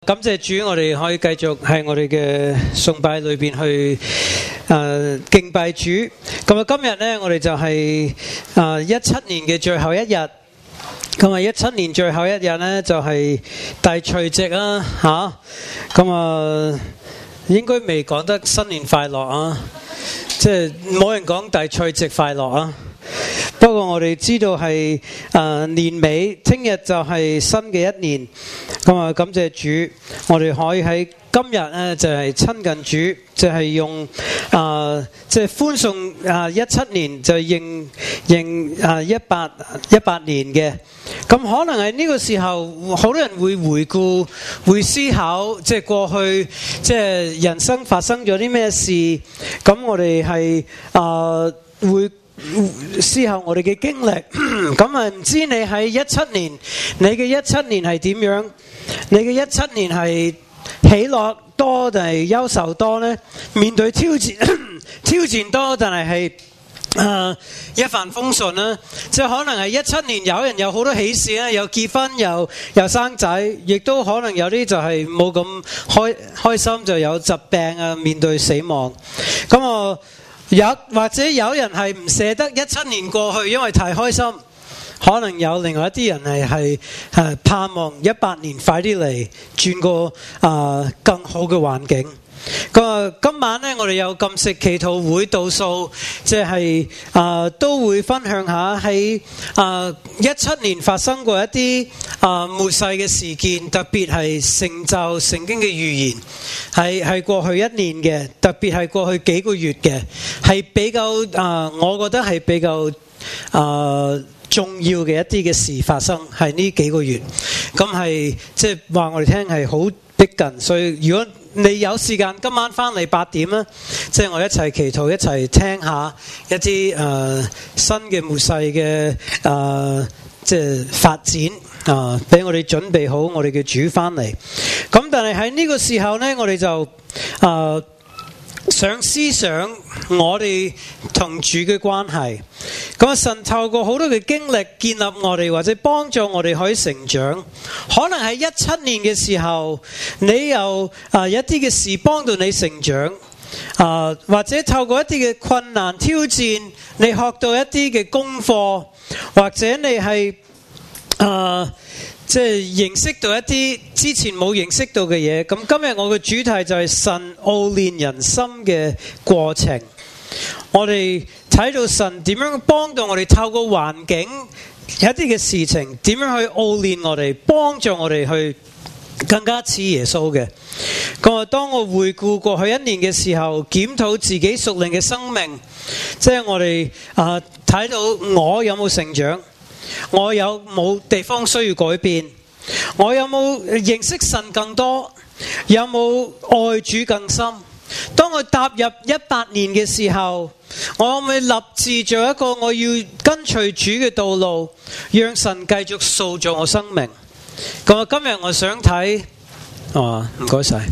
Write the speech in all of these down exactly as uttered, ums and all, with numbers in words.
感謝主，我哋可以繼續喺我哋嘅崇拜裏邊去誒、呃、敬拜主。咁啊，今日呢，我哋就係誒一七年嘅最後一日。咁啊，一七年最後一日呢，就係、是、大除夕啊，吓。咁啊，應該未講得新年快樂啊，即係冇人講大除夕快樂啊。不過我哋知道係誒、呃、年尾，聽日就係新嘅一年。咁啊，感謝主，我哋可以喺今日咧就係、是、親近主，就係、是、用誒即係歡送誒一七年就認認誒一八一八年嘅。咁可能係呢個時候，好多人會回顧、會思考，即係過去即係人生發生咗啲咩事。咁我哋係誒會思考我哋嘅經歷。咁啊，唔知你喺一七年，你嘅一七年係點樣？你嘅一七年係喜樂多定係憂愁多呢？面對挑戰挑戰多定係係誒一帆風順啦？即係可能係一七年有人有好多喜事啦，有結婚又又生仔，亦都可能有啲就係冇咁開開心，就有疾病啊，面對死亡。咁我有或者有人係唔捨得一七年過去，因為太開心。可能有另外一啲人係係係盼望一八年快啲嚟，轉個啊更好嘅環境。咁啊，今晚呢，我哋有禁食祈禱會倒數，即係啊都會分享下喺啊一七年發生過一啲啊末世嘅事件，特別係成就聖經嘅預言，係係過去一年嘅，特別係過去幾個月嘅，係比較啊，我覺得係比較啊重要嘅一啲嘅事發生，係呢幾個月。咁係即係話我哋聽係好逼近，所以如果你有時間今晚翻嚟八點啦，即係我一齊祈禱，一齊聽下一啲誒、呃、新嘅末世嘅誒即係發展啊，俾、呃、我哋準備好我哋嘅主翻嚟。咁但係喺呢個時候呢，我哋就誒、呃想思想我哋同主嘅關係。咁啊，神透過好多嘅經歷建立我哋，或者幫助我哋可以成長。可能喺一七年嘅時候，你有啊一啲嘅事幫到你成長啊，或者透過一啲嘅困難挑戰，你學到一啲嘅功課，或者你係啊即係認識到一啲之前冇認識到嘅嘢。咁今日我嘅主題就係神熬煉人心嘅過程。我哋睇到神點樣幫到我哋，透過環境有一啲嘅事情，點樣去熬煉我哋，幫助我哋去更加似耶穌嘅。咁啊，當我回顧過去一年嘅時候，檢討自己屬靈嘅生命，即係我哋啊睇到我有冇成長，我有冇地方需要改變？我有冇認識神更多？有冇愛主更深？當我踏入一八年嘅時候，我可唔可以立志做一個我要跟隨主嘅道路，讓神繼續塑造我生命？咁啊，今日我想睇，哦，唔該晒，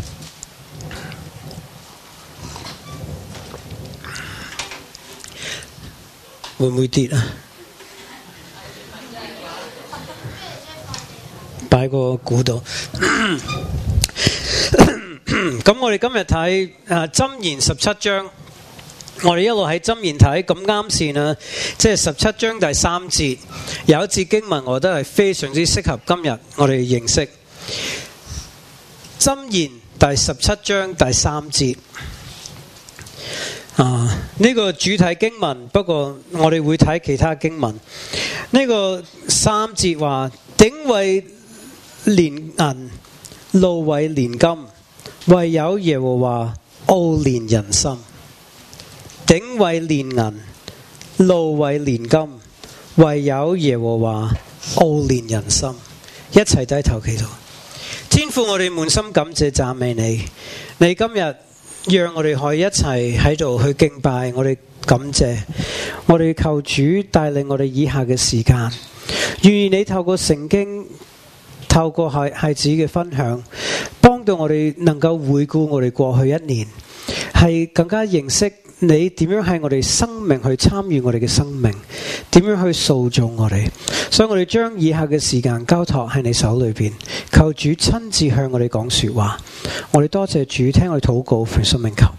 會唔會跌啊？擺個鼓度。咁我哋今日睇誒箴言十七章，我哋一路喺箴言睇，咁啱線啊，即係十七章第三節有一節經文，我覺得係非常之適合今日我哋認識。箴言第十七章第三節啊，呢個主題經文，不過我哋會睇其他經文。呢個三節話：鼎為煉銀，爐為煉金，唯有耶和華熬煉人心。鼎為煉銀，爐為煉金，唯有耶和華熬煉人心。一齊低頭祈禱。天父，我哋滿心感謝讚美你。你今日讓我哋可以一齊喺度去敬拜，我哋感謝，我哋求主帶領我哋以下嘅時間。願意你透過聖經，透過孩孩子嘅分享，幫到我哋能夠回顧我哋過去一年，係更加認識你點樣喺我哋生命去參與我哋嘅生命，點樣去塑造我哋。所以我哋將以下嘅時間交託喺你手裏邊，求主親自向我哋講說話。我哋多謝主聽我哋禱告，奉生命求。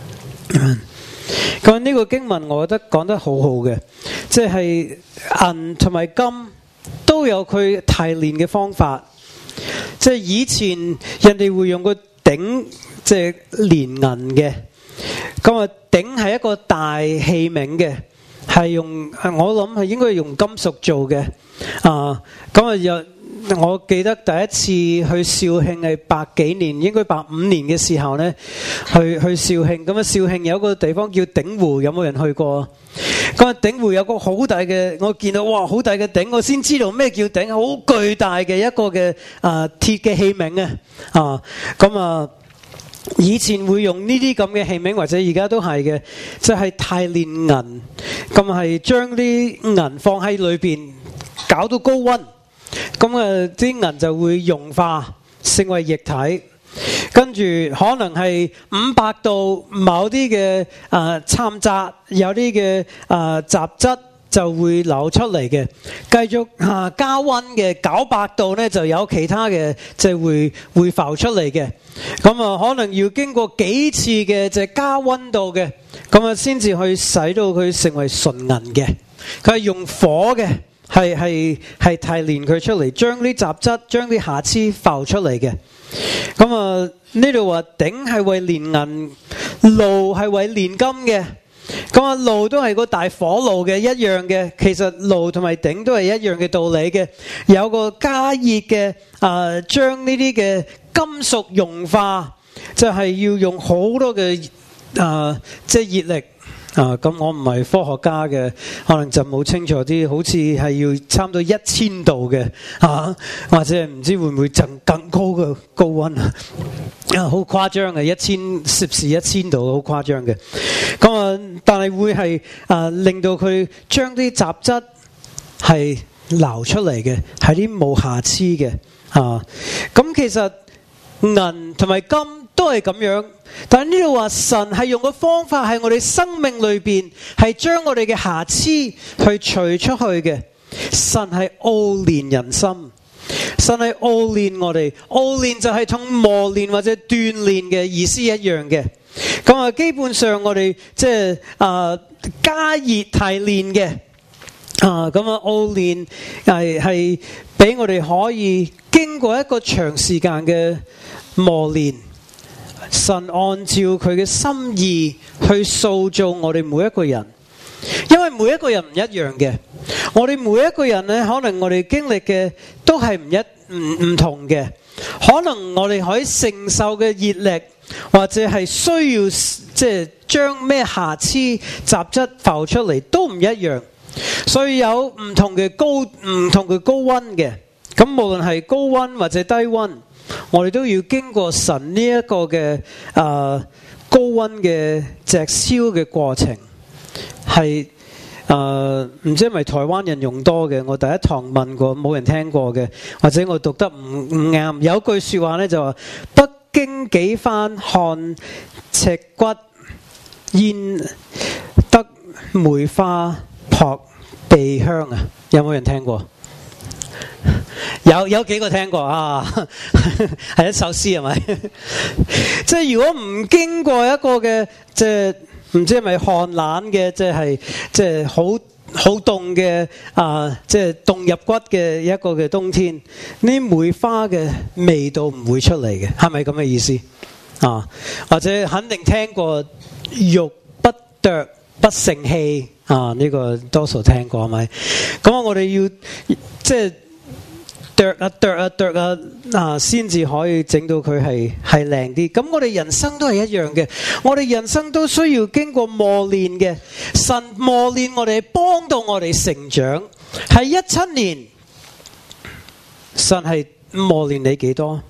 咁呢個經文我覺得講得好好嘅，即係銀同埋金都有佢提煉嘅方法。即係以前人哋會用個鼎，即係煉銀嘅。咁啊，鼎係一個大器皿嘅，係用我諗係應該用金屬做嘅。啊，咁啊又我記得第一次去肇慶係百幾年，應該百五年嘅時候呢，去去肇慶。咁啊，肇慶有一個地方叫鼎湖，有冇人去過？咁啊，鼎湖有個好大嘅，我見到哇，好大嘅鼎，我先知道咩叫鼎，好巨大嘅一個嘅啊鐵嘅器皿啊，啊，咁啊。以前會用呢啲咁嘅器皿，或者而家都係嘅，就係提煉銀，咁係將啲銀放喺裏邊，搞到高溫，咁啊啲銀就會融化成為液體，跟住可能係五百度某啲嘅啊摻雜，有啲嘅啊雜質就會流出嚟嘅，繼續啊加溫嘅九百度呢就有其他嘅即係會會浮出嚟嘅，咁啊可能要經過幾次嘅即係加溫度嘅，咁啊先至去使到佢成為純銀嘅。佢係用火嘅，係係係提煉佢出嚟，將啲雜質、將啲瑕疵浮出嚟嘅。咁啊呢度話鼎係為煉銀，爐係為煉金嘅。咁啊，爐都係個大火爐嘅一樣嘅，其實爐同埋鼎都係一樣嘅道理嘅，有個加熱嘅啊，將呢啲嘅金屬融化，就係要用好多嘅啊，即係熱力啊。咁我唔係科學家嘅，可能就冇清楚啲，好似係要差唔多一千度嘅啊，或者唔知會唔會增更高嘅高溫啊？啊，好誇張嘅，一千攝氏一千度，好誇張嘅。咁啊，但係會係啊，令到佢將啲雜質係流出嚟嘅，係啲冇瑕疵嘅啊。咁其實銀同埋金都係咁樣，但係呢度話神係用個方法喺我哋生命裏邊，係將我哋嘅瑕疵去除出去嘅。神係熬煉人心。神係熬煉我哋，熬煉就係同磨練或者鍛煉嘅意思一樣嘅。咁啊，基本上我哋即係啊加熱提煉嘅啊，咁啊熬煉係係俾我哋可以經過一個長時間嘅磨練，神按照佢嘅心意去塑造我哋每一個人，因為每一個人唔一樣嘅。我哋每一個人咧，可能我哋經歷嘅都係唔一唔唔同嘅，可能我哋可以承受嘅熱力，或者係需要即係將咩瑕疵雜質浮出嚟都唔一樣，所以有唔同嘅高唔同嘅高溫嘅。咁無論係高溫或者低溫，我哋都要經過神呢一個嘅啊、呃、高溫嘅炙燒嘅過程，係。誒、呃、唔知係咪台灣人用多嘅？我第一堂問過，冇人聽過嘅，或者我讀得唔唔啱。有句説話咧就話：不經幾番看赤骨，焉得梅花撲鼻香啊！有冇人聽過？有有幾個聽過啊？係一首詩係咪？即係如果唔經過一個嘅即係。唔知係咪寒冷嘅，即係即係好好凍嘅啊！即係凍入骨嘅一個嘅冬天，呢梅花嘅味道唔會出嚟嘅，係咪咁嘅意思啊？或者肯定聽過玉不琢不成器啊？呢個多數聽過係咪？咁我哋要即係。剁啊剁啊剁啊啊，先至可以整到佢係係靚啲。咁我哋人生都係一樣嘅，我哋人生都需要經過磨練嘅。神磨練我哋，幫到我哋成長。係一七年，神係磨練你幾多？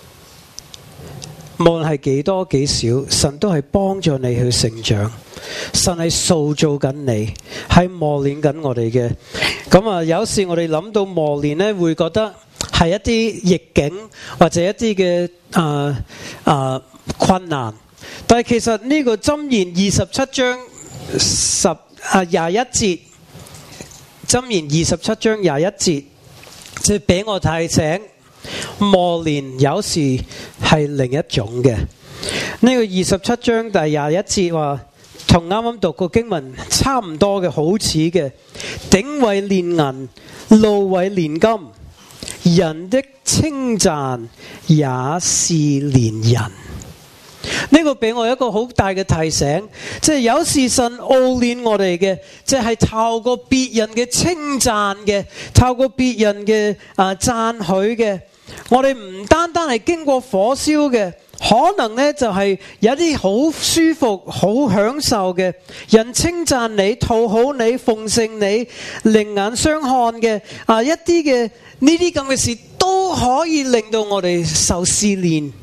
無論係幾多幾少，神都係幫助你去成長。神係塑造緊你，係磨練緊我哋嘅。咁啊，有時我哋諗到磨練咧，會覺得係一啲逆境或者一啲嘅啊啊困難。 但係其實呢個箴言二十七章十啊廿一節，箴言二十七章廿一節，即係俾我提醒，磨練有時係另一種嘅。呢個二十七章第廿一節話，同啱啱讀個經文差唔多嘅，好似嘅，鼎為煉銀，爐為煉金，人的稱讚也是煉人。呢個俾我一個好大嘅提醒，即係有時神熬練我哋嘅，即係透過別人嘅稱讚嘅，透過別人嘅啊讚許嘅。我哋唔單單係經過火燒嘅，可能呢就係有啲好舒服、好享受嘅人稱讚你、討好你、奉承你、另眼相看嘅啊，一啲嘅呢啲咁嘅事都可以令到我哋受試煉。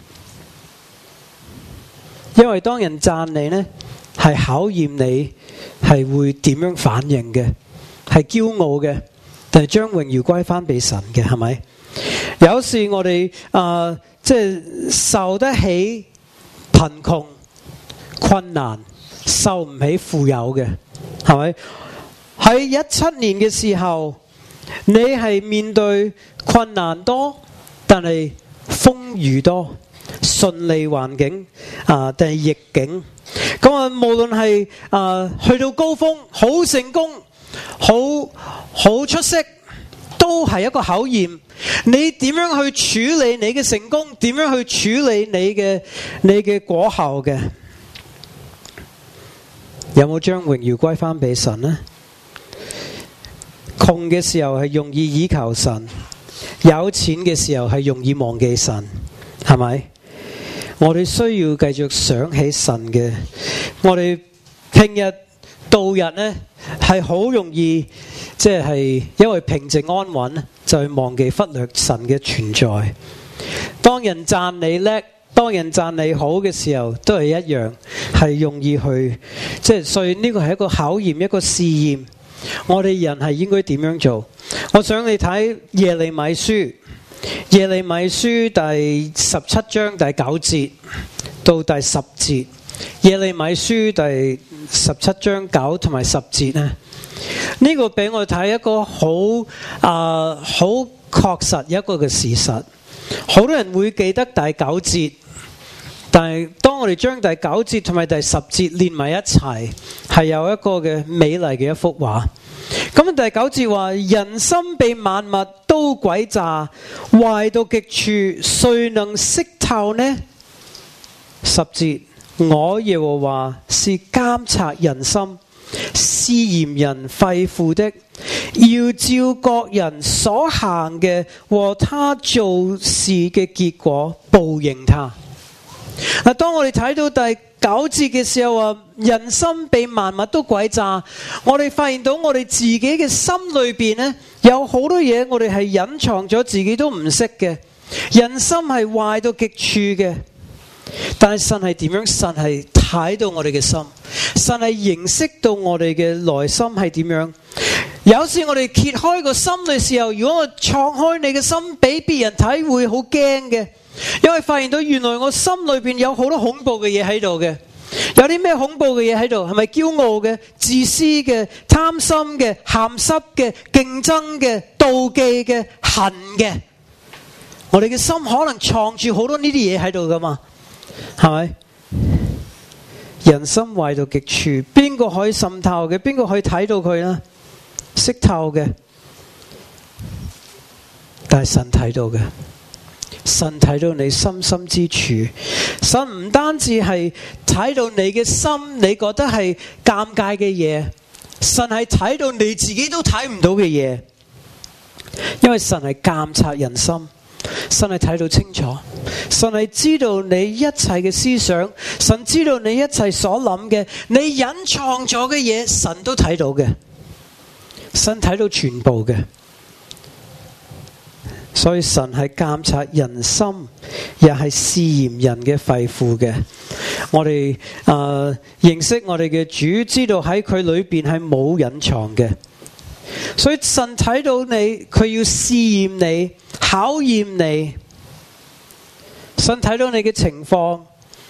因為當人讚你呢，係考驗你係會點樣反應嘅，係驕傲嘅，但係將榮耀歸翻俾神嘅，係咪？有時我哋啊，即係受得起貧窮困難，受唔起富有嘅，係咪？喺一七年嘅時候，你係面對困難多，但係風雨多。順利環境啊，定係逆境咁啊？無論係啊去到高峰，好成功，好好出色，都係一個考驗。你點樣去處理你嘅成功？點樣去處理你嘅你嘅果效嘅？有冇將榮耀歸翻俾神呢？窮嘅時候係容易倚靠神，有錢嘅時候係容易忘記神，係咪？我哋需要繼續想起神嘅。我哋平日度日呢係好容易，即係因為平靜安穩就去忘記忽略神嘅存在。當人讚你叻，當人讚你好嘅時候，都係一樣，係容易去即係。所以呢個係一個考驗，一個試驗。我哋人係應該點樣做？我想你睇耶利米書。耶利米書第十七章第九節到第十節，耶利米書第十七章九同埋十節呢，呢個俾我睇一個好啊好確實一個嘅事實。好多人會記得第九節，但係當我哋將第九節同埋第十節連埋一齊，係有一個嘅美麗嘅一幅畫。咁第九節話，人心被萬物都詭詐，壞到極處，誰能識透呢？十節，我耶和華是監察人心、試驗人肺腑的，要照各人所行嘅和他做事嘅結果報應他。嗱，當我哋睇到第九節嘅時候話，人心被萬物都詭詐，我哋發現到我哋自己嘅心裏邊呢，有好多嘢我哋係隱藏咗，自己都唔識嘅。人心係壞到極處嘅，但係神係點樣？神係睇到我哋嘅心，神係認識到我哋嘅內心係點樣。有時我哋揭開個心嘅時候，如果我敞開你嘅心俾別人睇，會好驚嘅。因為發現到原來我心裏邊有好多恐怖嘅嘢喺度嘅。有啲咩恐怖嘅嘢喺度？係咪驕傲嘅、自私嘅、貪心嘅、鹹濕嘅、競爭嘅、妒忌嘅、恨嘅？我哋嘅心可能藏住好多呢啲嘢喺度噶嘛，係咪？人心壞到極處，邊個可以滲透嘅？邊個可以睇到佢呢？識透嘅，但係神睇到嘅。神睇到你深深之處，神唔單止係睇到你嘅心，你覺得係尷尬嘅嘢，神係睇到你自己都睇唔到嘅嘢，因為神係監察人心，神係睇到清楚，神係知道你一切嘅思想，神知道你一切所諗嘅，你隱藏咗嘅嘢，神都睇到嘅，神睇到全部嘅。所以神係監察人心，又係試驗人嘅肺腑嘅。我哋誒、呃、認識我哋嘅主，知道喺佢裏邊係冇隱藏嘅。所以神睇到你，佢要試驗你、考驗你。神睇到你嘅情況，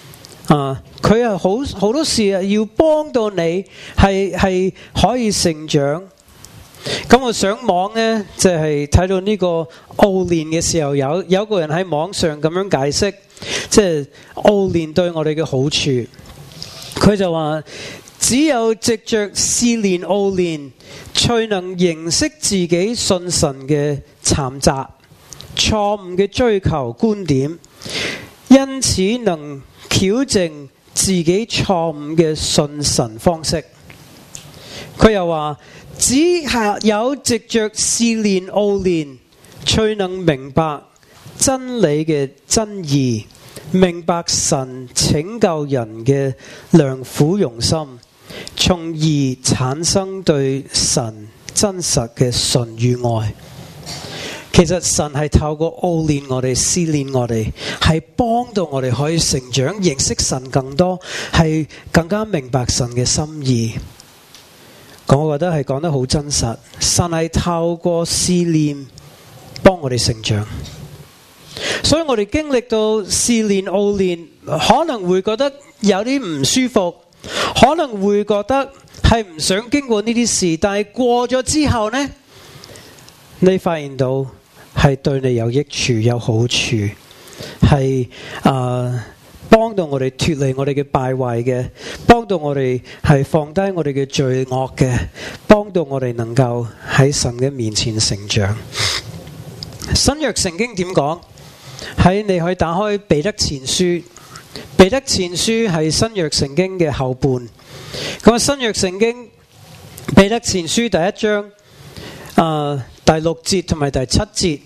啊，佢係好好多事啊，要幫到你係係可以成長。咁我上網呢，就係睇到呢個奧練嘅時候，有有個人喺網上咁樣解釋，即係奧練對我哋嘅好處。佢就話，只有藉着試煉奧練，才能認識自己信神嘅摻雜、錯誤嘅追求觀點，因此能矯正自己錯誤嘅信神方式。佢又話，只係有藉着試煉奧練，才能明白真理嘅真義，明白神拯救人嘅良苦用心，從而產生對神真實嘅信與愛。其實神係透過奧練我哋、試煉我哋，係幫到我哋可以成長，認識神更多，係更加明白神嘅心意。我覺得係講得好真實。神係透過試煉幫我哋成長，所以我哋經歷到試煉奧練，可能會覺得有啲唔舒服，可能會覺得係唔想經過呢啲事，但係過咗之後呢，你發現到係對你有益處、有好處，係啊幫到我哋脫離我哋嘅敗壞嘅，幫到我哋係放低我哋嘅罪惡嘅，幫到我哋能夠喺神嘅面前成長。新約聖經點講？喺你可以打開彼得前書，彼得前書係新約聖經嘅後半。咁啊，新約聖經彼得前書第一章啊、呃、第六節同埋第七節，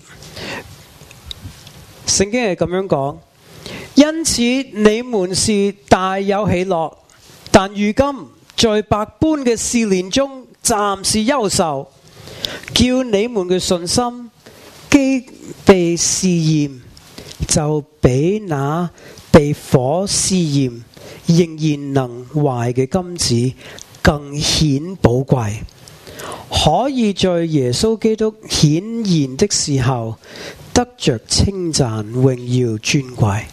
聖經係咁樣講。因此你們是大有喜樂，但如今在百般嘅試煉中暫時憂愁，叫你們嘅信心既被試驗，就比那被火試驗仍然能壞嘅金子更顯寶貴，可以在耶穌基督顯現的時候得着稱讚、榮耀、尊貴。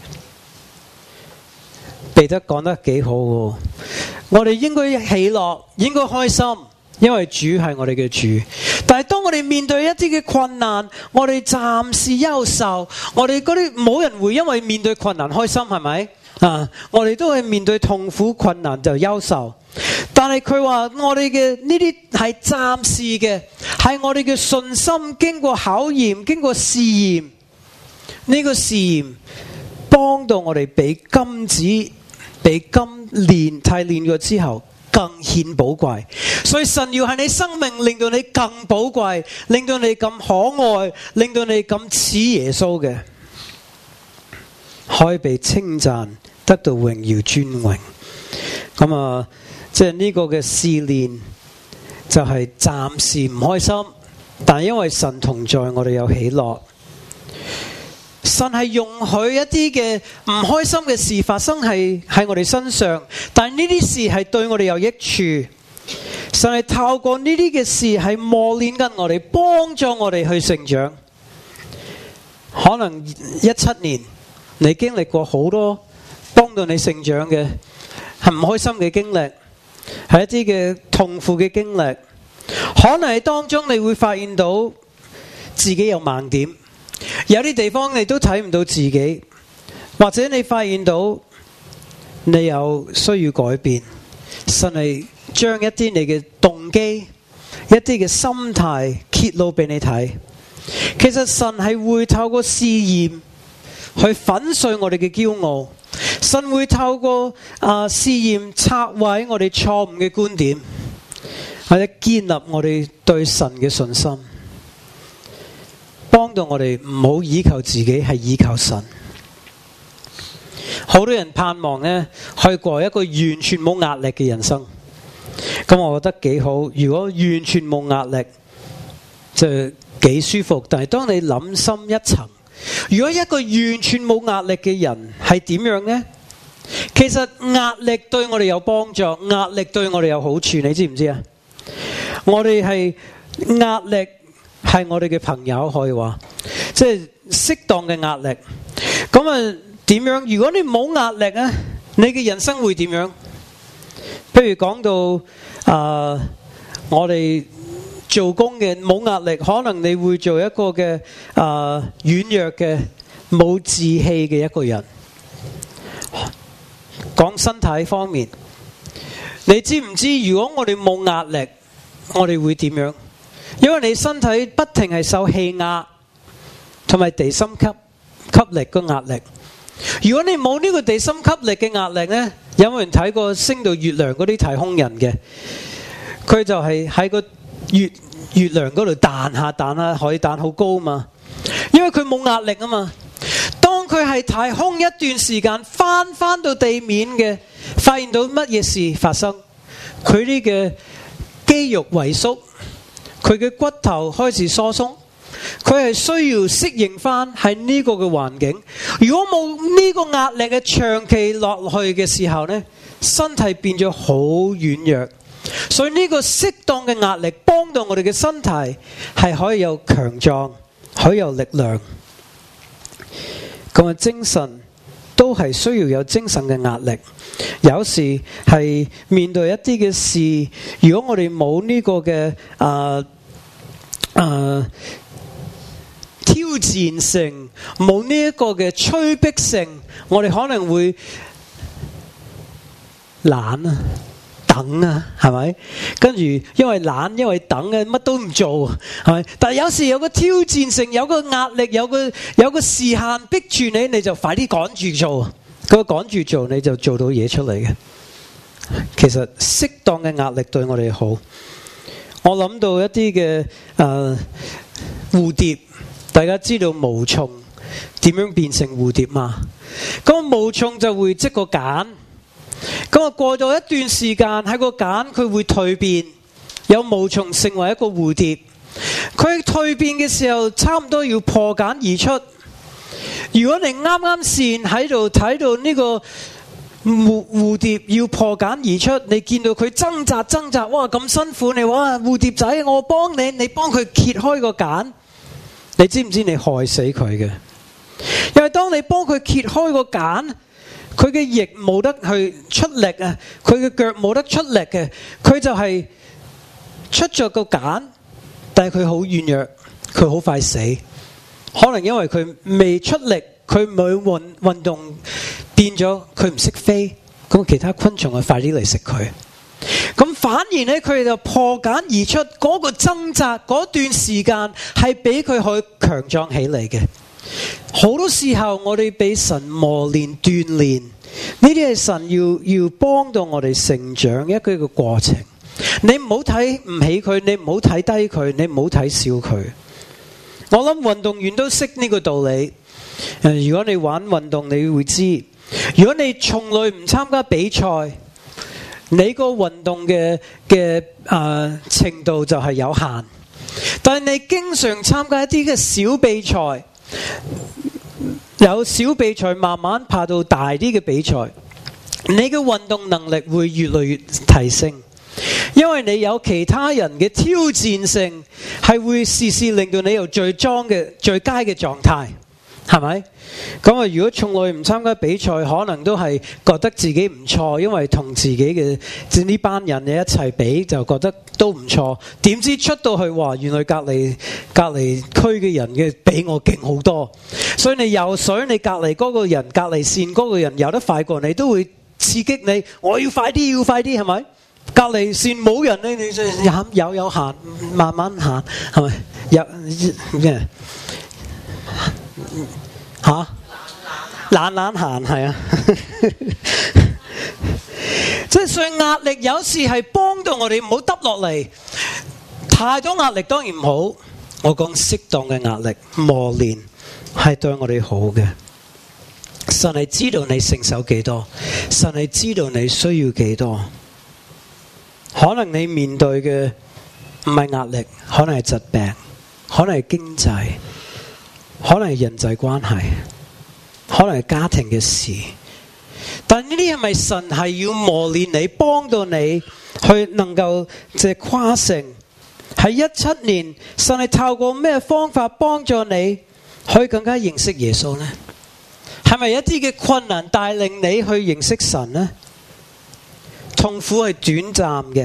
彼得講得幾好喎，我哋應該喜樂，應該開心，因為主係我哋嘅主。但係當我哋面對一啲嘅困難，我哋暫時憂愁，我哋嗰啲冇人會因為面對困難開心，係咪啊？我哋都係面對痛苦困難就憂愁。但係佢話我哋嘅呢啲係暫時嘅，係我哋嘅信心經過考驗，經過試驗，呢個試驗幫到我哋比金子比金煉提煉過之後更顯寶貴。所以神要喺你生命令到你更寶貴，令到你咁可愛，令到你咁似耶穌嘅，可以被稱讚，得到榮耀尊榮。咁啊，即係呢個嘅試煉就係暫時唔開心，但係因為神同在，我哋有喜樂。神係容許一啲嘅唔開心嘅事發生喺喺我哋身上，但係呢啲事係對我哋有益處。神係透過呢啲嘅事係磨練緊我哋，幫助我哋去成長。可能一七年你經歷過好多幫到你成長嘅係唔開心嘅經歷，係一啲嘅痛苦嘅經歷。可能喺當中你會發現到自己有盲點，有啲地方你都睇唔到自己，或者你發現到你有需要改變。神係將一啲你嘅動機、一啲嘅心態揭露俾你睇。其實神係會透過試驗去粉碎我哋嘅驕傲，神會透過啊試驗拆毀我哋錯誤嘅觀點，或者建立我哋對神嘅信心，幫到我哋唔好依靠自己，係依靠神。好多人盼望呢，去過一個完全冇壓力嘅人生，咁我覺得幾好。如果完全冇壓力，就幾舒服。但係當你諗深一層，如果一個完全冇壓力嘅人係點樣呢？其實壓力對我哋有幫助，壓力對我哋有好處，你知唔知啊？我哋係壓力係我哋嘅朋友，可以話即係適當嘅壓力。咁啊點樣？如果你冇壓力啊， 你嘅人生會點樣？譬如講到啊、呃，我哋做工嘅冇壓力，可能你會做一個嘅啊軟弱嘅冇志氣嘅一個人。講身體方面，你知唔知如果我哋冇壓力，我哋會點樣？因為你身體不停係受氣壓同埋地心吸吸力嘅壓力。如果你冇呢個地心吸力嘅壓力呢，有冇人睇過升到月亮嗰啲太空人嘅？佢就係喺個月月亮嗰度彈下彈下，可以彈好高嘛。因為佢冇壓力啊嘛。當佢係太空一段時間翻翻到地面嘅，發現到乜嘢事發生？佢啲嘅肌肉萎縮，佢嘅骨頭開始疏鬆，佢係需要適應翻喺呢個嘅環境。如果冇呢個壓力嘅長期落去嘅時候呢，身體變咗好軟弱。所以呢個適當嘅壓力幫到我哋嘅身體係可以有強壯，可以有力量。咁啊，精神都係需要有精神嘅壓力。有時係面對一啲嘅事，如果我哋冇呢個嘅啊啊挑戰性，冇呢一個嘅催逼性，我哋可能會懶啊。等啊，係咪？跟住因為懶，因為等啊，乜都唔做，係咪？但係有時有個挑戰性，有個壓力，有個有個時限逼住你，你就快啲趕住做。嗰個趕住做，你就做到嘢出嚟嘅。其實適當嘅壓力對我哋好。我諗到一啲嘅誒蝴蝶，大家知道毛蟲點樣變成蝴蝶嘛？嗰個毛蟲就會織個繭。咁啊，過咗一段時間喺個繭佢會蛻變，有毛蟲成為一個蝴蝶。佢蛻變嘅時候，差唔多要破繭而出。如果你啱啱先喺度睇到呢個蝴蝴蝶要破繭而出，你見到佢掙扎掙扎，哇咁辛苦，你話蝴蝶仔，我幫你，你幫佢揭開個繭，你知唔知你害死佢嘅？因為當你幫佢揭開個繭，佢嘅翼冇得去出力啊，佢嘅腳冇得出力嘅，佢就係出咗個繭，但係佢好軟弱，佢好快死。可能因為佢未出力，佢冇運運動，變咗佢唔識飛，咁其他昆蟲就快啲嚟食佢。咁反而呢，佢哋就破繭而出，嗰個掙扎嗰段時間係俾佢去強壯起嚟嘅。好多時候我哋俾神磨練鍛煉，呢啲係神要要幫到我哋成長一個一個過程。你唔好睇唔起佢，你唔好睇低佢，你唔好睇小佢。我諗運動員都識呢個道理。如果你玩運動，你會知，如果你從來唔參加比賽，你個運動嘅嘅誒程度就係有限。但係你經常參加一啲嘅小比賽，有小比賽慢慢爬到大啲嘅比賽，你嘅運動能力會越來越提升。因為你有其他人嘅挑戰性，係會時時令到你有最裝嘅最佳嘅狀態，係咪？咁啊，如果從來唔參加比賽，可能都係覺得自己唔錯，因為同自己嘅即呢班人嘅一齊比，就覺得都唔錯。點知出到去，哇！原來隔離隔離區嘅人嘅比我勁好多，所以你游水，你隔離嗰個人隔離線嗰個人游得快過你，都會刺激你，我要快啲，要快啲，係咪？隔離線冇人咧，你就有有行，慢慢行，係咪？有咩？吓？懶懶行係啊！即係所以壓力有時係幫到我哋唔好耷落嚟，太多壓力當然唔好。我講適當嘅壓力磨練係對我哋好嘅。神係知道你承受幾多，神係知道你需要幾多。可能你面對嘅唔係壓力，可能係疾病，可能係經濟，可能係人際關係，可能係家庭嘅事。但呢啲係咪神係要磨練你，幫到你去能夠即係跨城？喺一七年，神係透過咩方法幫助你可以更加認識耶穌呢？係咪一啲嘅困難帶領你去認識神呢？痛苦係短暫嘅，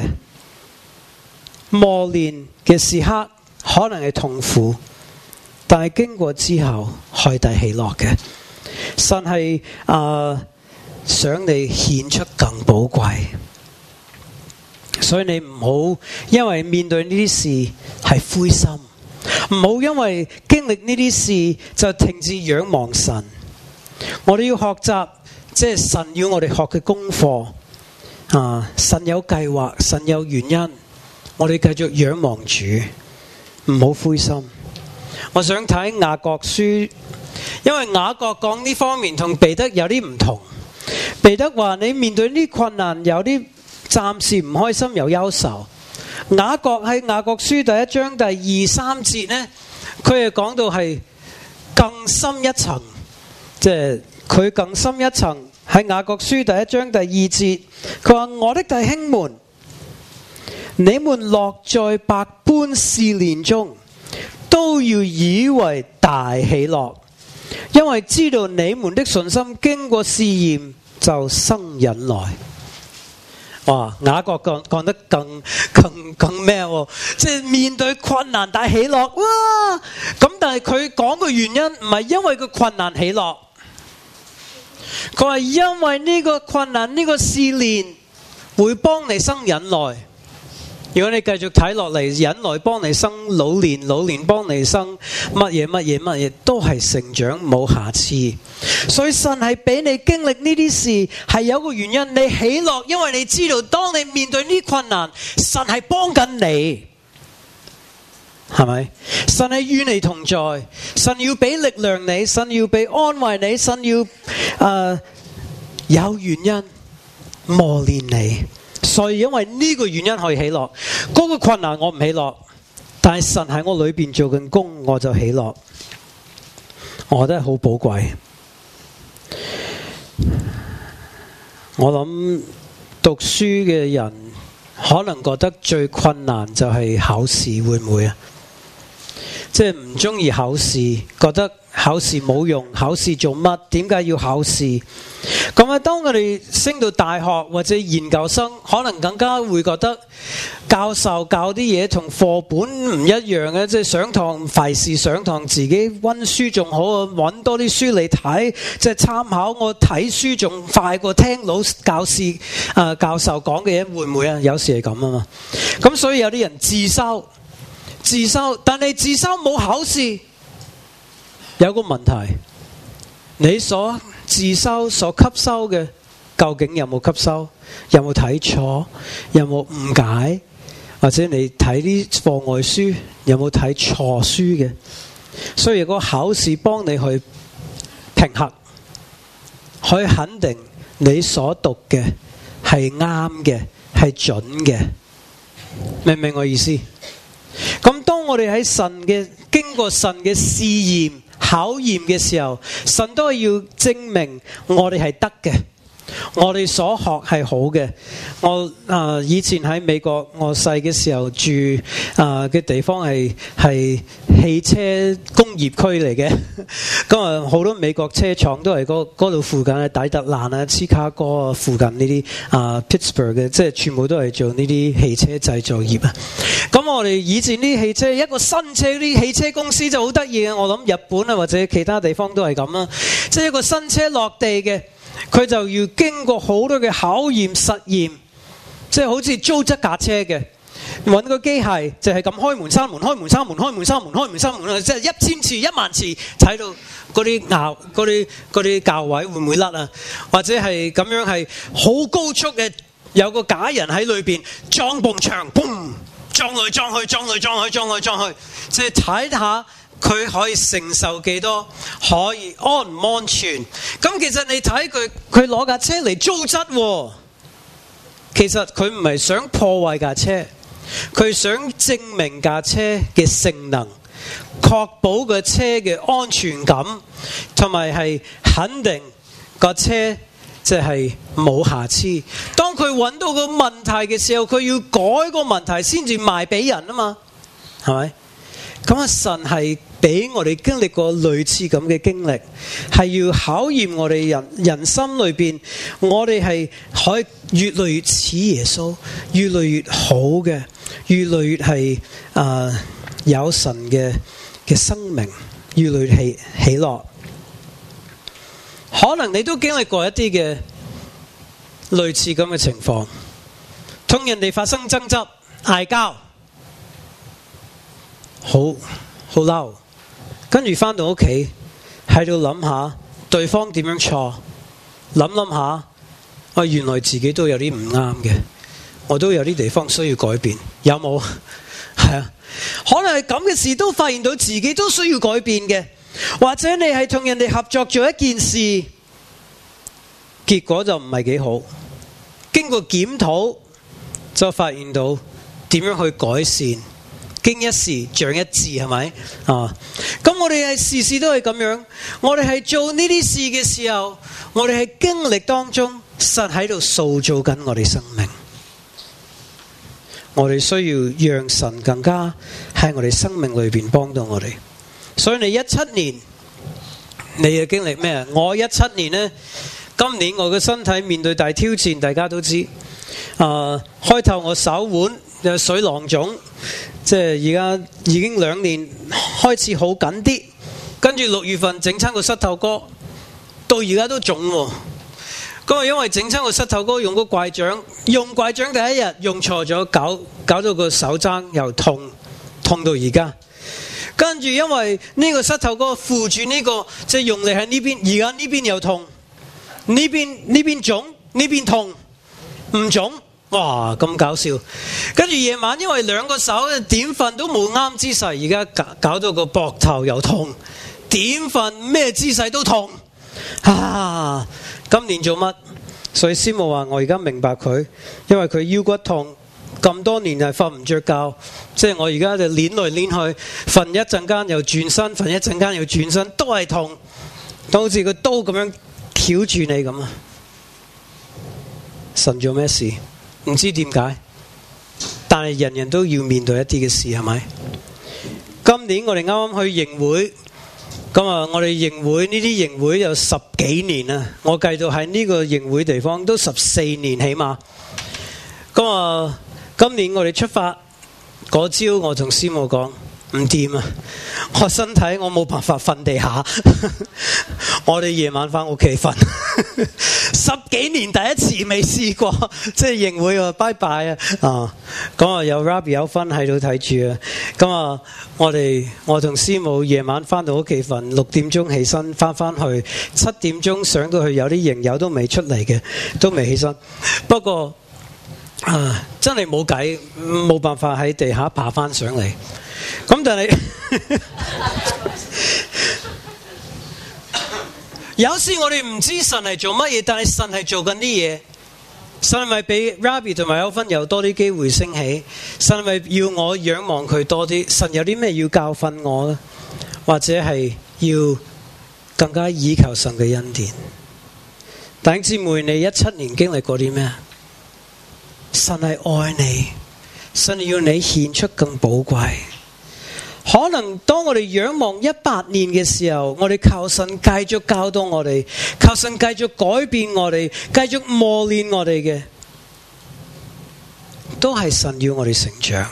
磨練嘅時刻可能係痛苦，但係經過之後開大喜樂嘅。神係啊、呃、想你顯出更寶貴，所以你唔好因為面對呢啲事係灰心，唔好因為經歷呢啲事就停止仰望神。我哋要學習，即係神要我哋學嘅功課啊！神有計劃，神有原因，我哋繼續仰望主，唔好灰心。我想睇雅各書，因為雅各講呢方面同彼得有啲唔同。彼得話你面對呢啲困難有啲暫時唔開心有憂愁。雅各喺雅各書第一章第二三節呢，佢係講到係更深一層，即係佢更深一層。喺雅各書第一章第二節，佢話我的弟兄們，你們落在百般試煉中，都要以為大喜樂，因為知道你們的信心經過試驗，就生忍耐。哇！雅各講講得更更更咩？即係面對困難大喜樂。哇！咁但係佢講嘅原因唔係因為個困難喜樂。佢話因為呢個困難呢個試煉會幫你生忍耐，如果你繼續睇落嚟，忍耐幫你生老練，老練幫你生乜嘢乜嘢乜嘢，都係成長冇瑕疵。所以神係俾你經歷呢啲事係有個原因，你喜樂，因為你知道當你面對呢啲困難，神係幫緊你，係咪？神係與你同在，神要俾力量你，神要俾安慰你，神要誒、呃、有原因磨練你。所以因為呢個原因可以喜樂，嗰、那個困難我唔喜樂，但係神喺我裏邊做緊工，我就喜樂。我覺得好寶貴。我諗讀書嘅人可能覺得最困難就係考試，會唔會啊？即係唔中意考試，覺得考試冇用，考試做乜？點解要考試？咁啊，當我哋升到大學或者研究生，可能更加會覺得教授教啲嘢同課本唔一樣嘅，即係上堂費事上堂自己溫書仲好啊，揾多啲書嚟睇，即係參考。我睇書仲快過聽老教師啊、呃、教授講嘅嘢，會唔會啊？有時係咁啊嘛。咁所以有啲人自修。自修，但係自修冇考試，有個問題，你所自修所吸收嘅究竟有冇吸收？有冇睇錯？有冇誤解？或者你睇啲課外書有冇睇錯書嘅？所以個考試幫你去平衡，去肯定你所讀嘅係啱嘅，係準嘅，明唔明我意思？咁當我哋喺神嘅經過神嘅試驗考驗嘅時候，神都係要證明我哋係得嘅，我哋所學係好嘅。我啊、呃、以前喺美國，我細嘅時候住啊嘅、呃、地方係係汽車工業區嚟嘅，咁啊好多美國車廠都係嗰度附近嘅，底特蘭啊、芝加哥啊附近呢啲啊 Pittsburgh 嘅，即係全部都係做呢啲汽車製造業啊。咁我哋以前啲汽車，一個新車啲汽車公司就好得意嘅，我諗日本啊或者其他地方都係咁啦，即係一個新車落地嘅，佢就要經過好多嘅考驗實驗，即係好似租質架車嘅，揾個機械就係咁開門閂門開門閂門開門閂門開門閂門，即係一千次一萬次睇到嗰啲拗嗰啲嗰啲教位會唔會甩啊？或者係咁樣係好高速嘅，有個假人喺裏邊撞埲牆，砰！撞來撞去，撞來撞去，撞來撞去，即係睇下佢可以承受幾多，可以安唔安全。咁其實你睇佢，佢攞架車嚟租質喎，其實佢唔係想破壞架車，佢想證明架車嘅性能，確保個車嘅安全感，同埋係肯定個車即係冇瑕疵。當佢揾到個問題嘅時候，佢要改個問題先至賣俾人啊嘛，係咪？咁啊，神係俾我哋經歷過類似咁嘅經歷，係要考驗我哋人人心裏邊，我哋係可以越嚟越似耶穌，越嚟越好嘅，越嚟越係啊、呃、有神嘅嘅生命，越嚟越喜喜樂。可能你都經歷過一啲嘅類似咁嘅情況，同人哋發生爭執、嗌交，好好嬲，跟住返到屋企喺度諗下對方點樣錯，諗諗下，啊原來自己都有啲唔啱嘅，我都有啲地方需要改變，有冇？係啊，可能係咁嘅事都發現到自己都需要改變嘅。或者你係同人哋合作做一件事，結果就唔係幾好，經過檢討就發現到點樣去改善，經一事長一智，係咪啊？咁我哋係事事都係咁樣，我哋係做呢啲事嘅時候，我哋係經歷當中神喺度塑造緊我哋生命，我哋需要讓神更加喺我哋生命裏邊幫到我哋。所以你一七年你嘅經歷咩？我一七年呢，今年我嘅身體面對大挑戰，大家都知。啊、呃，開頭我手腕有水囊腫，即係而家已經兩年開始好緊啲，跟住六月份整親個膝頭哥，到而家都腫喎。咁啊，因為整親個膝頭哥用個拐杖，用拐杖第一日用錯咗，搞搞到個手踭又痛，痛到而家。跟住因為呢個膝頭哥扶住呢個，即係用力喺呢邊，而家呢邊又痛，呢邊呢邊腫，呢邊痛，唔腫，哇咁搞笑。跟住夜晚因為兩個手點瞓都冇啱姿勢，而家搞搞到個膊頭又痛，點瞓咩姿勢都痛。啊，今年做乜？所以師母話我而家明白佢，因為佢腰骨痛。咁多年係瞓唔着覺，即係我而家就攣來攣去，瞓一陣間又轉身，瞓一陣間又轉身，都係痛，都好似個刀咁樣翹住你咁啊！神做咩事？唔知點解，但係人人都要面對一啲嘅事，係咪？今年我哋啱啱去營會，咁啊，我哋營會呢啲營會有十幾年啦，我計到喺呢個營會地方都十四年起碼，咁啊。今年我哋出發嗰朝，我同師母講唔掂啊！我身體我冇辦法瞓地下，我哋夜晚翻屋企瞓。十幾年第一次未試過，即係營會啊，拜拜啊！啊，咁啊有 Rabbi 有分喺度睇住啊！咁啊，我哋我同師母夜晚翻到屋企瞓，六點鐘起身翻翻去，七點鐘上到去有啲營友都未出嚟嘅，都未起身。不過啊！真係冇計，冇辦法喺地下爬翻上嚟。咁但係有時我哋唔知神係做乜嘢，但係神係做緊啲嘢。神係咪俾 Rabbi 同埋有分有多啲機會升起？神係咪要我仰望佢多啲？神有啲咩要教訓我呢？或者係要更加倚靠神嘅恩典？弟兄姊妹，你一七年經歷過啲咩？神係愛你，神要你顯出更寶貴。可能當我哋仰望一百年嘅時候，我哋靠神繼續教導我哋，靠神繼續改變我哋，繼續磨練我哋嘅，都係神要我哋成長。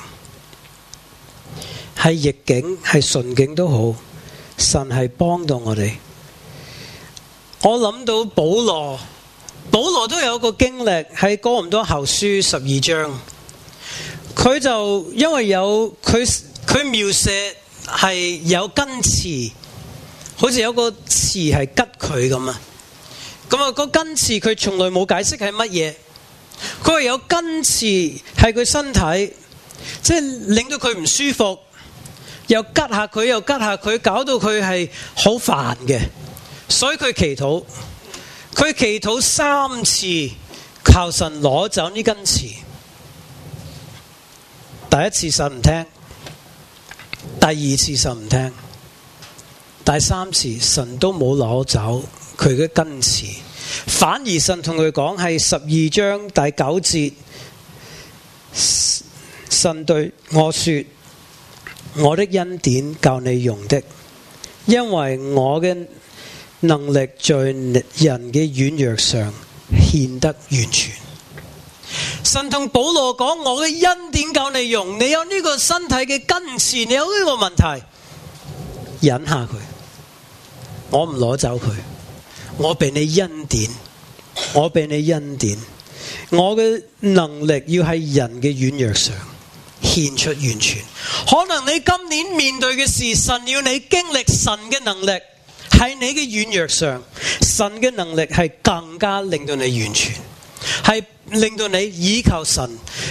係逆境係順境都好，神係幫到我哋。我諗到保羅。保羅都有一個經歷喺哥林多後書十二章，佢就因為有佢佢描寫係有根刺，好似有個刺係吉佢咁啊。咁啊個根刺佢從來冇解釋係乜嘢，佢話有根刺係佢身體，即係令到佢唔舒服，又吉下佢又吉下佢，搞到佢係好煩嘅，所以佢祈禱。佢祈禱三次，靠神攞走呢根刺。第一次神唔聽，第二次神唔聽，第三次神都冇攞走佢嘅根刺，反而神同佢講係十二章第九節，神對我說：我的恩典夠你用的， 因為我嘅能力在人嘅軟弱上顯得完全。神同保羅講，我嘅恩典夠你用，你有呢個身體嘅根刺，你有呢個問題，忍下佢，我唔攞走佢，我俾你恩典，我俾你恩典，我嘅能力要喺人嘅軟弱上獻出完全。可能你今年面對嘅事，神要你經歷神嘅能力喺你嘅軟弱上，神嘅能力係更加令到你完全，係令到你倚靠神、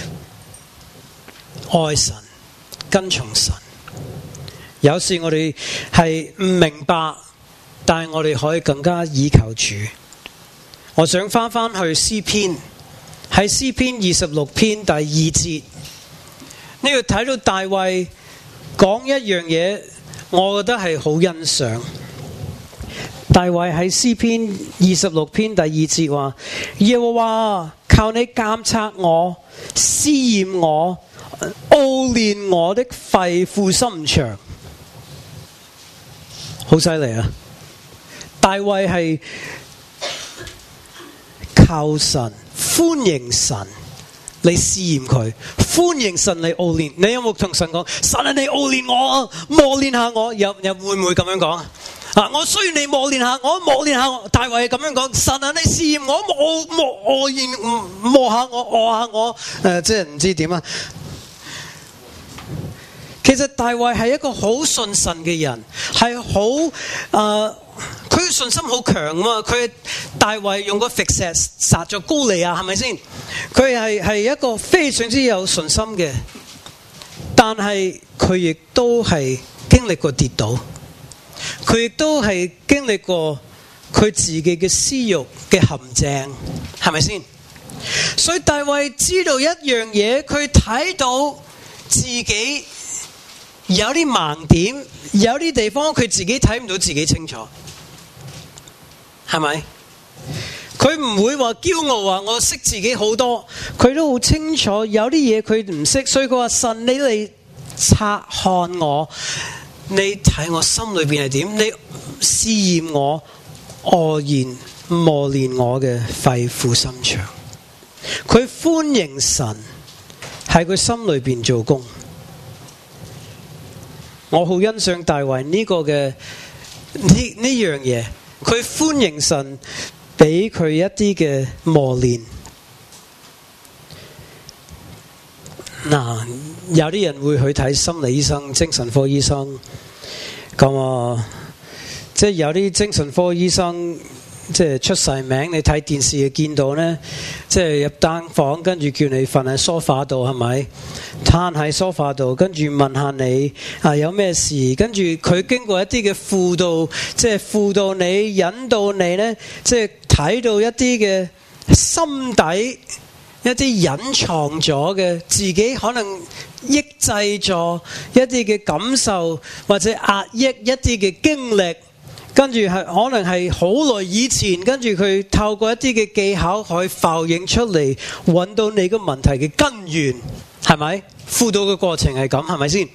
愛神、跟從神。有時我哋係唔明白，但係我哋可以更加倚靠主。我想翻翻去詩篇，喺詩篇二十六篇第二節，呢度睇到大衛講一樣嘢，我覺得係好欣賞。大衛喺詩篇二十六篇第二節話：耶和華，靠你監察我，試驗我，熬煉我的肺腑心腸。好犀利啊！大衛係靠神，歡迎神你試驗佢，歡迎神嚟熬煉。你有冇同神講：神啊，你熬煉我，磨練下我？有有會唔會咁樣講啊？啊！我需要你磨練下我，磨練下我。大衛係咁樣講：神啊，你試驗我，磨磨磨練磨下我，磨下我。誒、呃，即係唔知點啊！其實大衛係一個好信神嘅人，係好誒，佢、呃、信心好強啊嘛！佢大衛用個石殺咗高利亞，係咪先？佢係係一個非常之有信心嘅，但係佢亦都係經歷過跌倒。佢亦都係經歷過佢自己嘅私欲嘅陷阱，係咪先？所以大衛知道一樣嘢，佢睇到自己有啲盲點，有啲地方佢自己睇唔到自己清楚，係咪？佢唔會話驕傲話我識自己好多，佢都好清楚有啲嘢佢唔識，所以佢話：神，你嚟察看我。你睇我心裏邊係點？你試驗我，熬煉磨練我嘅肺腑心腸。佢歡迎神喺佢心裏邊做工。我好欣賞大衛呢個嘅呢呢樣嘢。佢歡迎神俾佢一啲嘅磨練。嗱，有啲人會去睇心理醫生、精神科醫生，咁啊，即係有啲精神科醫生，即係出晒名，你睇電視就見到呢，即係入單房，跟住叫你瞓喺梳化度，係咪？攤喺梳化度，跟住問下你啊有咩事，跟住佢經過一啲嘅輔導，即係輔導你、引導你呢，即係睇到一啲嘅心底。一啲隱藏咗嘅自己可能抑制咗一啲嘅感受，或者壓抑一啲嘅經歷，跟住係可能係好耐以前，跟住佢透過一啲嘅技巧可以浮現出嚟，揾到你個問題嘅根源，係咪？輔導嘅過程係咁，係咪先？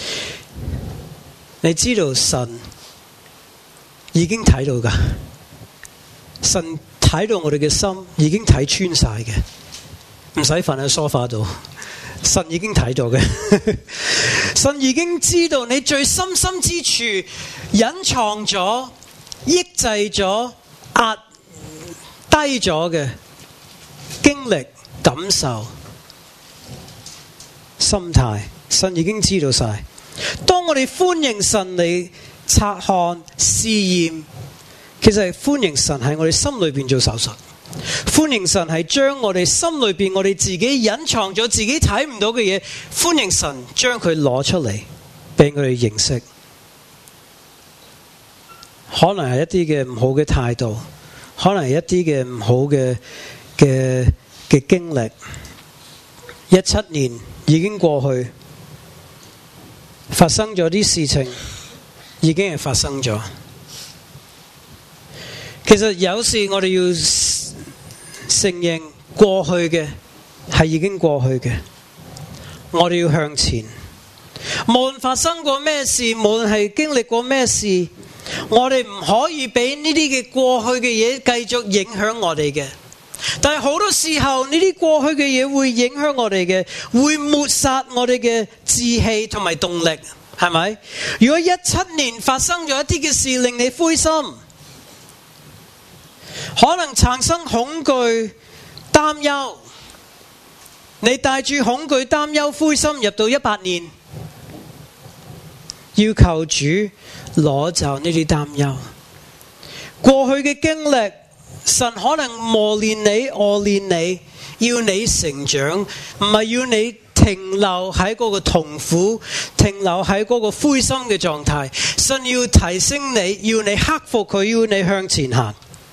你知道神已經睇到㗎，神睇到我哋嘅心已經睇穿晒嘅。唔使瞓喺梳化度，神已經睇到嘅。神已經知道你最深深之處隱藏咗、抑制咗、壓低咗嘅經歷、感受、心態，神已經知道晒。當我哋歡迎神嚟察看、試驗，其實係歡迎神喺我哋心裏邊做手術。歡迎神係將我哋心裏邊我哋自己隱藏咗自己睇唔到嘅嘢，歡迎神將佢攞出嚟俾我哋認識。可能係一啲嘅唔好嘅態度，可能係一啲嘅唔好嘅嘅嘅經歷。一七年已經過去，發生咗啲事情，已經係發生咗。其實有時我哋要承認過去嘅係已經過去嘅，我哋要向前。無論發生過咩事，無論係經歷過咩事， 我哋唔可以俾呢啲嘅過去嘅嘢繼續影響我哋嘅。但係好多時候呢啲過去嘅嘢會影響我哋嘅，會抹殺我哋嘅志氣同埋動力，係咪？如果一七年發生咗一啲嘅事令你灰心，可能產生恐懼、擔憂，你帶住恐懼、擔憂、灰心入到一八年，要求主攞走呢啲擔憂。過去嘅經歷，神可能磨練你、磨練你，要你成長，唔係要你停留喺嗰個痛苦，停留喺嗰個灰心嘅狀態。神要提升你，要你克服佢，要你向前行。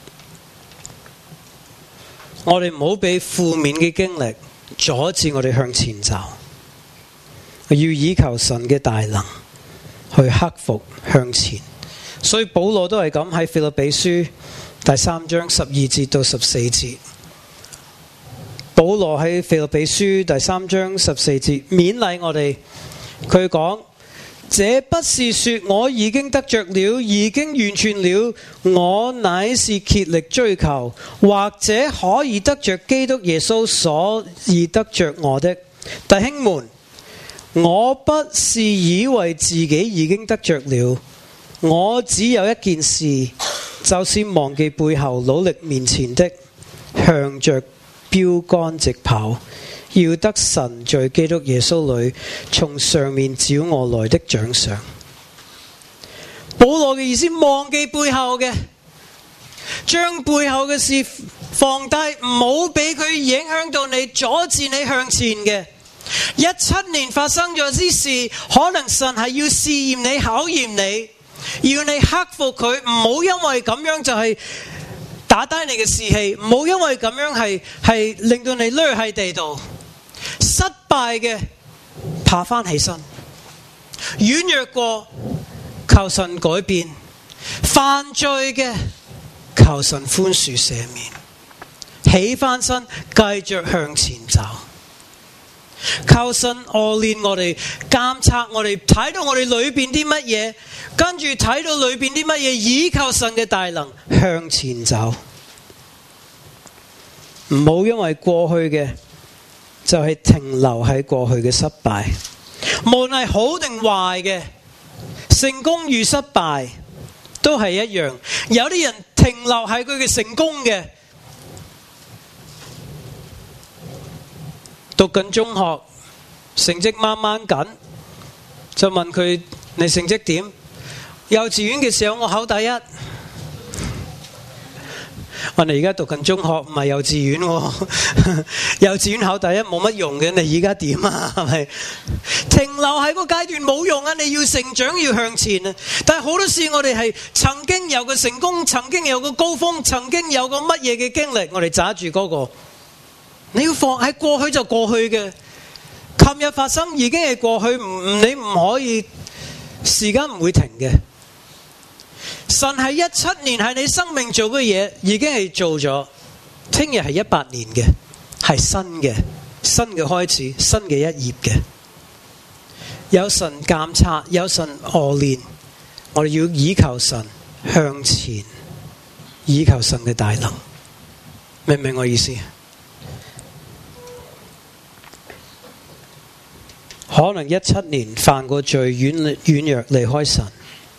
我哋唔好俾負面嘅經歷阻止我哋向前走，要依求神嘅大能去克服向前。所以保羅都係咁，喺腓立比書第三章十二節到十四節。保羅喺腓立比書第三章十四節勉勵我哋，佢講：這不是說我已經得着了，已經完全了，我乃是竭力追求，或者可以得着基督耶穌，所以得着我的。弟兄們，我不是以為自己已經得着了，我只有一件事，就是忘記背後，努力面前的，向着標竿直跑，要得神在基督耶穌裏從上面召我來的獎賞。保羅嘅意思，忘記背後嘅，將背後嘅事放低，唔好俾佢影響到你，阻止你向前嘅。一七年發生咗啲事，可能神係要試驗你、考驗你，要你克服佢，唔好因為咁樣就係打低你嘅士氣，唔好因為咁樣係係令到你攣喺地度。失敗嘅爬翻起身，軟弱過求神改變，犯罪嘅求神寬恕赦免，起翻身繼續向前走。求神磨練我哋，監察我哋，睇到我哋裏邊啲乜嘢，跟住睇到裏邊啲乜嘢，依靠神嘅大能向前走。唔好因為過去嘅就係停留喺過去嘅失敗，無論係好定壞嘅，成功與失敗都係一樣。有啲人停留喺佢嘅成功嘅，讀緊中學，成績掹掹緊，就問佢：你成績點？幼稚園嘅時候我考第一。我哋而家讀緊中學，唔係幼稚園喎。幼稚園考第一冇乜用嘅，你而家點啊？係咪停留喺個階段冇用啊？你要成長，要向前啊！但係好多時我哋係曾經有個成功，曾經有個高峰，曾經有個乜嘢嘅經歷，我哋揸住嗰個。你要放喺過去就過去嘅，琴日發生已經係過去，唔你唔可以，時間唔會停嘅。神係一七年係你生命做嘅嘢，已經係做咗。聽日係一八年嘅，係新嘅，新嘅開始，新嘅一頁嘅。有神監察，有神磨練，我哋要倚靠神向前，倚靠神嘅大能。明唔明我意思？可能一七年犯過罪，軟軟弱離開神。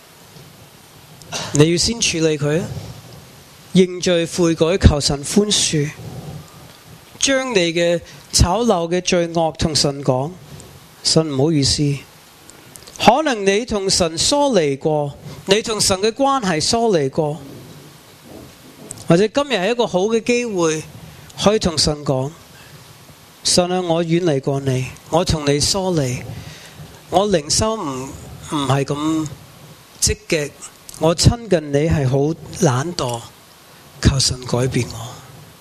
你要先處理佢啊！認罪悔改，求神寬恕，將你嘅醜陋嘅罪惡同神講。神唔好意思，可能你同神疏離過，你同神嘅關係疏離過，或者今日係一個好嘅機會，可以同神講：神啊，我遠離過你，我同你疏離，我靈修唔唔係咁積極。我親近你係好懶惰，求神改變我。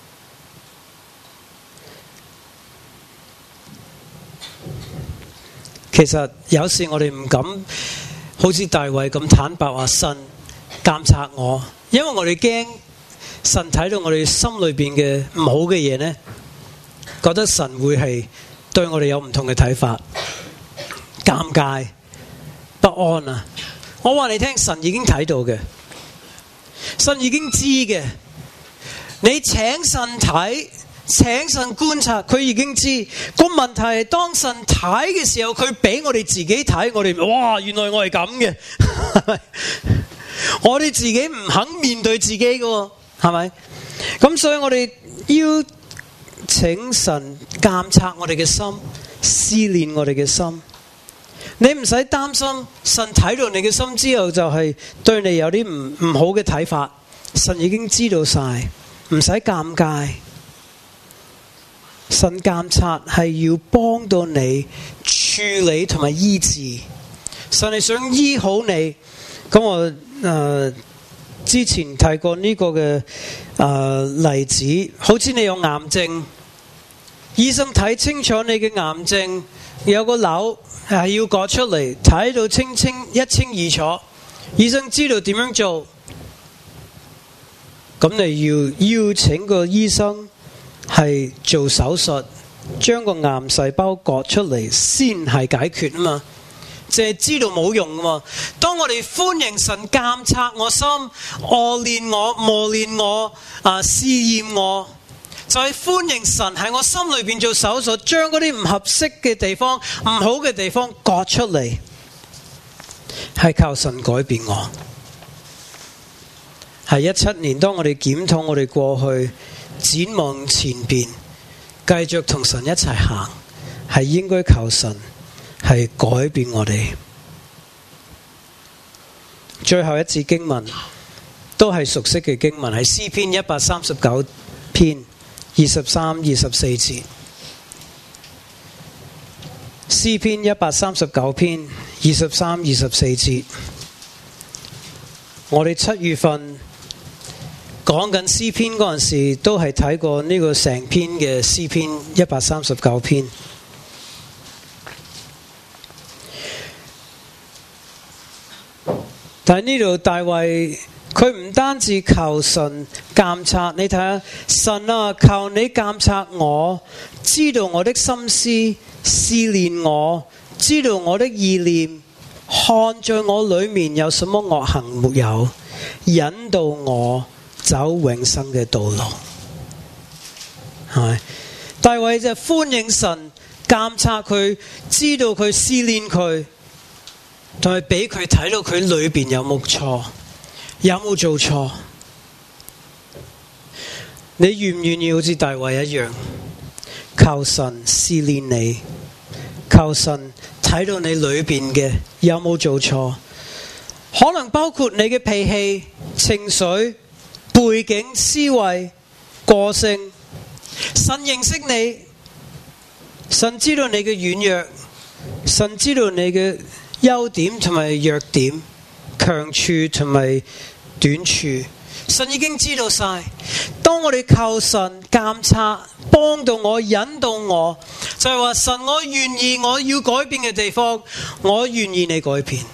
其實有時我哋唔敢好似大衛咁坦白話神監察我，因為我哋驚神睇到我哋心裏邊嘅唔好嘅嘢呢，覺得神會係對我哋有唔同嘅睇法，尷尬不安啊！ 我話你聽，神已經睇到嘅，神已經知嘅。你請神睇，請神觀察，佢已經知。個問題係當神睇嘅時候，佢俾我哋自己睇，我哋哇，原來我係咁嘅，係咪？我哋自己唔肯面對自己嘅，係咪？咁所以我哋要請神監察我哋嘅心，試煉我哋嘅心。你唔使擔心，神睇到你嘅心之後，就係對你有啲唔唔好嘅睇法，神已經知道晒，唔使尷尬。神監察係要幫到你處理同埋醫治，神係想醫好你。咁我誒、呃、之前提過呢個嘅誒、呃、例子，好似你有癌症，醫生睇清楚你嘅癌症有個瘤係要割出嚟，睇到清清一清二楚，醫生知道點樣做，咁你要邀請個醫生係做手術，將個癌細胞割出嚟先係解決啊嘛。淨係知道冇用嘛。當我哋歡迎神監察我心，磨練我，磨練我，啊試驗我，就係、是、歡迎神喺我心裏邊做手術，將嗰啲唔合適嘅地方、唔好嘅地方割出嚟，係靠神改變我。係一七年，當我哋檢討我哋過去，展望前邊，繼續同神一齊行，係應該求神係改變我哋。最後一節經文都係熟悉嘅經文，係詩篇一百三十九篇二十三、二十四節。詩篇一百三十九篇二十三、二十四節。我哋七月份講緊詩篇嗰陣時，都係睇過呢個成篇嘅詩篇一百三十九篇。但係呢度大衛佢唔單止求神監察，你睇下，神啊，求你監察我，知道我的心思，試煉我，知道我的意念，看在我裏面有什麼惡行沒有，引導我走永生嘅道路。係咪？大衛就歡迎神監察佢，知道佢，試煉佢，同埋俾佢睇到佢裏邊有冇錯，有冇做錯。你願唔願意好似大衛一樣，求神試煉你，求神睇到你裏邊嘅有冇做錯，可能包括你嘅脾氣、情緒、背景、思維、個性。神認識你，神知道你嘅軟弱，神知道你嘅優點同埋弱點，強處同埋短處，神已經知道晒。當我哋求神監察，幫到我，引導我，就係話神，我願意，我要改變嘅地方，我願意你改變。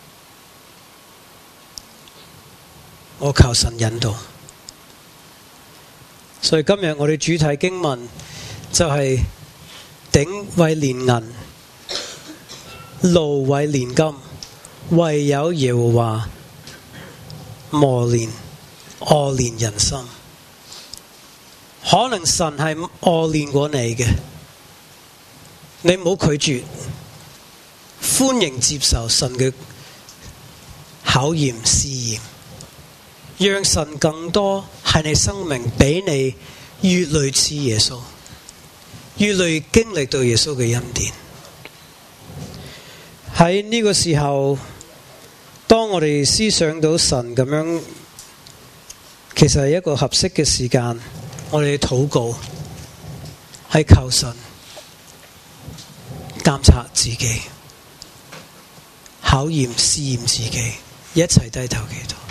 我求神引導。所以今日我哋主題經文就係鼎為煉銀，爐為煉金，唯有耶和華磨練磨練人心。可能神係磨練過你嘅，你唔好拒絕，歡迎接受神嘅考驗試驗，讓神更多喺你生命，俾你越類似耶穌，越類經歷到耶穌嘅恩典。喺呢個時候，當我哋思想到神咁樣，其實係一個合適嘅時間，我哋禱告，係求神監察自己，考驗試驗自己，一齊低頭祈禱。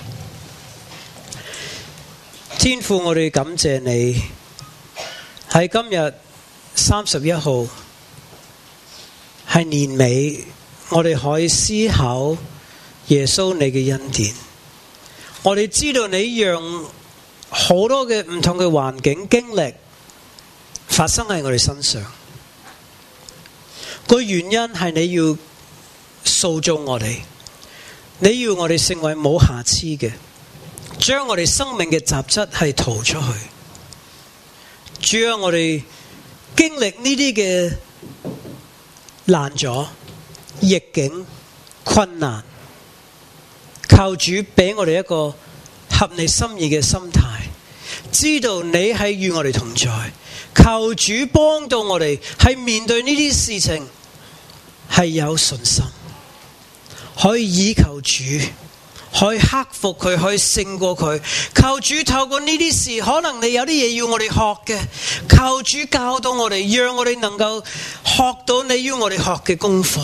天父，我哋感謝你喺今日三十一號，係年尾，我哋可以思考耶穌你嘅恩典。我哋知道你讓好多嘅唔同嘅環境經歷發生喺我哋身上，個原因係你要塑造我哋， 你要我哋成為冇瑕疵嘅，將我哋生命嘅雜質係逃出去。主啊，我哋經歷呢啲嘅難阻、逆境、困難，靠主俾我哋一個合你心意嘅心態，知道你係與我哋同在，靠主幫到我哋係面對呢啲事情係有信心，可以依靠主，可以克服佢，可以勝過佢。靠主透過呢啲事，可能你有啲嘢要我哋學嘅，靠主教導我哋，讓我哋能夠學到你要我哋學嘅功課。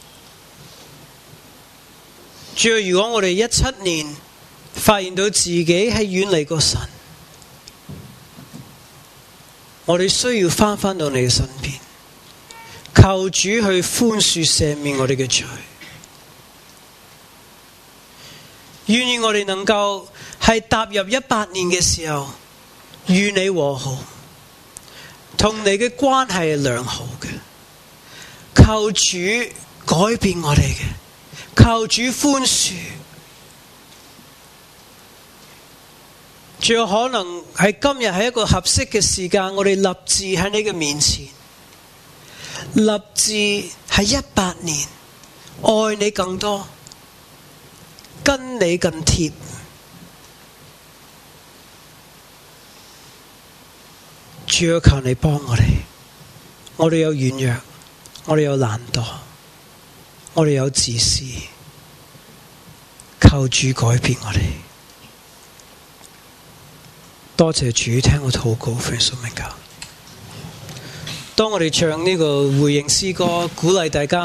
主要如果我哋一七年發現到自己係遠離過神，我哋需要翻返到你嘅身邊，求主去寬恕赦免我哋嘅罪。願意我哋能夠係踏入一八年嘅時候與你和好，同你嘅關係係良好嘅。求主改變我哋嘅，求主寬恕。最有可能係今日係一個合適嘅時間，我哋立志喺你嘅面前，立志係一八年愛你更多，跟你更貼。主要求你幫我哋，我哋有軟弱，我哋有懶惰，我哋有自私，求主改變我哋。多謝主聽我禱告，奉主名求。當我哋唱呢個回應詩歌，鼓勵大家